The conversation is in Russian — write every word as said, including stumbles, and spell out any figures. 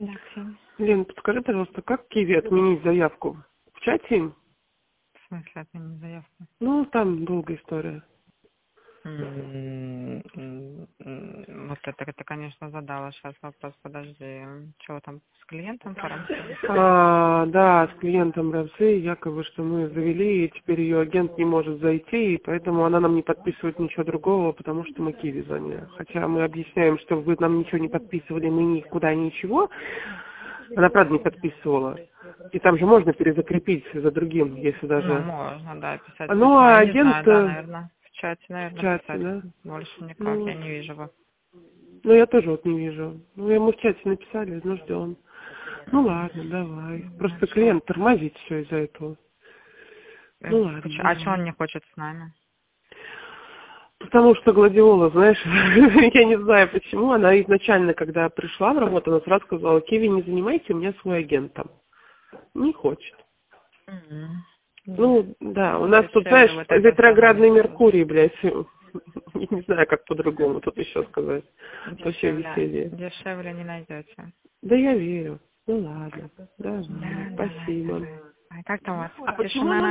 Да, Ксения. Лен, подскажи, пожалуйста, как в Киеве отменить заявку? В чате им? В смысле отменить заявку? Ну, там долгая история. М, м, м, Вот это, это, конечно, задала сейчас вопрос, подожди. Чего там с клиентом фармации? А, да, с клиентом Равсы, якобы, что мы завели, и теперь ее агент не может зайти, и поэтому она нам не подписывает ничего другого, потому что мы Киви заняли. Хотя мы объясняем, что вы нам ничего не подписывали, мы никуда ничего. Она, правда, не подписывала. И там же можно перезакрепить за другим, если Ну, даже... можно, да, писать Ну, письмо. а Я не агент знаю, да, э, наверное, в чате, в наверное, чате, писать. да? Больше никак, Ну, я не вижу его. ну, я тоже вот не вижу. Ну, ему в чате написали, ну, ждем. Ну, ладно, давай. Просто Хорошо. клиент тормозит все из-за этого. Э, Ну, ладно, поч- А что он давай. не хочет с нами? Потому что Гладиола, знаешь, я не знаю почему, она изначально, когда пришла в работу, она сразу сказала: Киви, не занимайте, у меня свой агент там. Не хочет. Мгм. Да. Ну, да, у Ну, нас тут, знаешь, дешевле вот это самое. ретроградный Меркурий, блядь. Я не знаю, как по-другому тут еще сказать. По всей Дешевле, веселье. дешевле не найдете. Да я верю. Ну ладно. Давай. Да, давай, Спасибо. давай. А как там у вас? А почему Тишина она